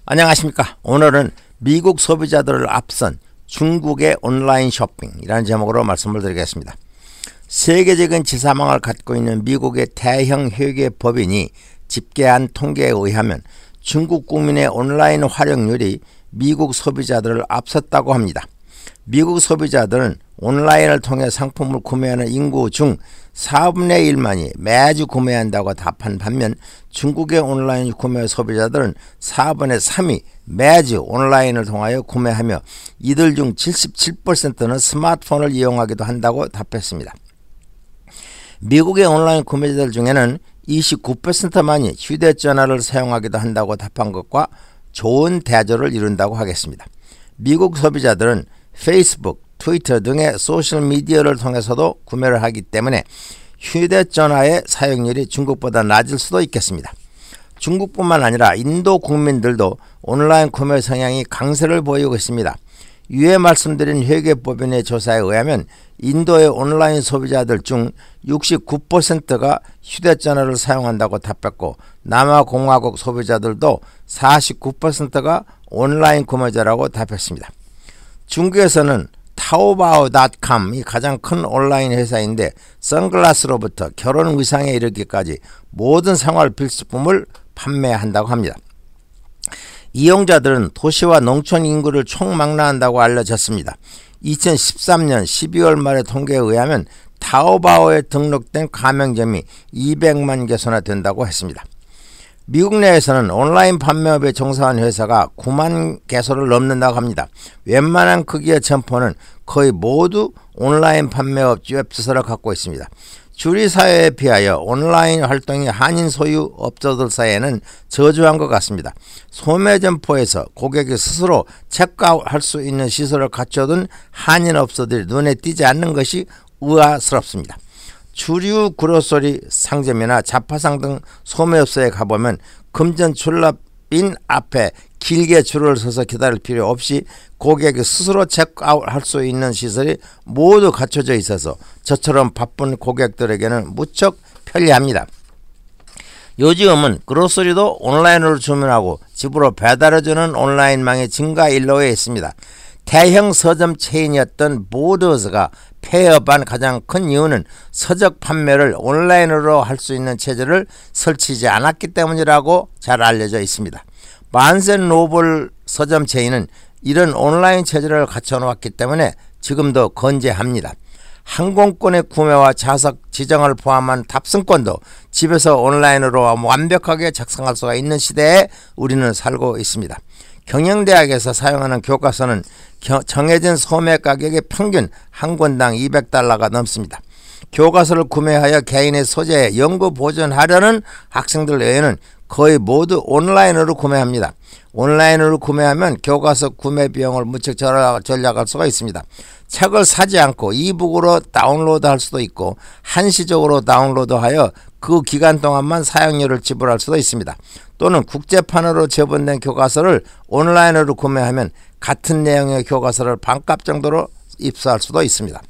안녕하십니까. 오늘은 미국 소비자들을 앞선 중국의 온라인 쇼핑이라는 제목으로 말씀을 드리겠습니다. 세계적인 지사망을 갖고 있는 미국의 대형 회계 법인이 집계한 통계에 의하면 중국 국민의 온라인 활용률이 미국 소비자들을 앞섰다고 합니다. 미국 소비자들은 온라인을 통해 상품을 구매하는 인구 중 4분의 1만이 매주 구매한다고 답한 반면 중국의 온라인 구매 소비자들은 4분의 3이 매주 온라인을 통하여 구매하며 이들 중 77%는 스마트폰을 이용하기도 한다고 답했습니다. 미국의 온라인 구매자들 중에는 29%만이 휴대전화를 사용하기도 한다고 답한 것과 좋은 대조를 이룬다고 하겠습니다. 미국 소비자들은 페이스북, 트위터 등의 소셜미디어를 통해서도 구매를 하기 때문에 휴대전화의 사용률이 중국보다 낮을 수도 있겠습니다. 중국뿐만 아니라 인도 국민들도 온라인 구매 성향이 강세를 보이고 있습니다. 위에 말씀드린 회계법인의 조사에 의하면 인도의 온라인 소비자들 중 69%가 휴대전화를 사용한다고 답했고 남아공화국 소비자들도 49%가 온라인 구매자라고 답했습니다. 중국에서는 타오바오.com이 가장 큰 온라인 회사인데 선글라스로부터 결혼 의상에 이르기까지 모든 생활 필수품을 판매한다고 합니다. 이용자들은 도시와 농촌 인구를 총망라한다고 알려졌습니다. 2013년 12월 말의 통계에 의하면 타오바오에 등록된 가맹점이 200만 개소나 된다고 했습니다. 미국 내에서는 온라인 판매업에 종사한 회사가 9만 개소를 넘는다고 합니다. 웬만한 크기의 점포는 거의 모두 온라인 판매업 웹시설을 갖고 있습니다. 주류 사회에 비하여 온라인 활동이 한인 소유 업자들 사이에는 저조한 것 같습니다. 소매 점포에서 고객이 스스로 체크아웃할 수 있는 시설을 갖춰둔 한인 업소들이 눈에 띄지 않는 것이 의아스럽습니다. 주류 그로서리 상점이나 잡화상 등 소매업소에 가보면 금전 출납인 앞에 길게 줄을 서서 기다릴 필요 없이 고객이 스스로 체크아웃할 수 있는 시설이 모두 갖춰져 있어서 저처럼 바쁜 고객들에게는 무척 편리합니다. 요즘은 그로서리도 온라인으로 주문하고 집으로 배달해주는 온라인망이 증가 일로에 있습니다. 대형 서점 체인이었던 보드스가 폐업한 가장 큰 이유는 서적 판매를 온라인으로 할 수 있는 체제를 설치하지 않았기 때문이라고 잘 알려져 있습니다. 바른스 노블 서점 체인은 이런 온라인 체제를 갖춰놓았기 때문에 지금도 건재합니다. 항공권의 구매와 좌석 지정을 포함한 탑승권도 집에서 온라인으로 완벽하게 작성할 수가 있는 시대에 우리는 살고 있습니다. 경영대학에서 사용하는 교과서는 정해진 소매 가격의 평균 한 권당 $200가 넘습니다. 교과서를 구매하여 개인의 소재에 연구 보존하려는 학생들 외에는 거의 모두 온라인으로 구매합니다. 온라인으로 구매하면 교과서 구매 비용을 무척 절약할 수가 있습니다. 책을 사지 않고 이북으로 다운로드할 수도 있고 한시적으로 다운로드하여 그 기간 동안만 사용료를 지불할 수도 있습니다. 또는 국제판으로 제본된 교과서를 온라인으로 구매하면 같은 내용의 교과서를 반값 정도로 입수할 수도 있습니다.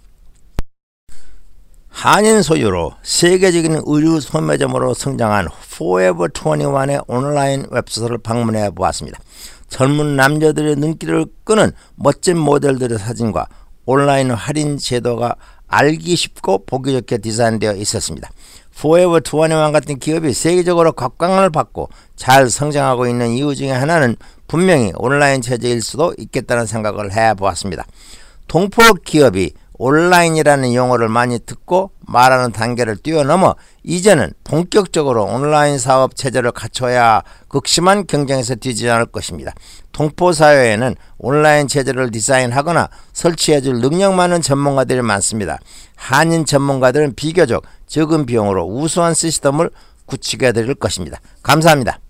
한인 소유로 세계적인 의류 소매점으로 성장한 Forever 21의 온라인 웹사이트를 방문해 보았습니다. 젊은 남자들의 눈길을 끄는 멋진 모델들의 사진과 온라인 할인 제도가 알기 쉽고 보기 좋게 디자인되어 있었습니다. Forever 21 같은 기업이 세계적으로 각광을 받고 잘 성장하고 있는 이유 중에 하나는 분명히 온라인 체제일 수도 있겠다는 생각을 해보았습니다. 동포 기업이 온라인이라는 용어를 많이 듣고 말하는 단계를 뛰어넘어 이제는 본격적으로 온라인 사업 체제를 갖춰야 극심한 경쟁에서 뒤지지 않을 것입니다. 동포사회에는 온라인 체제를 디자인하거나 설치해줄 능력 많은 전문가들이 많습니다. 한인 전문가들은 비교적 적은 비용으로 우수한 시스템을 구축해 드릴 것입니다. 감사합니다.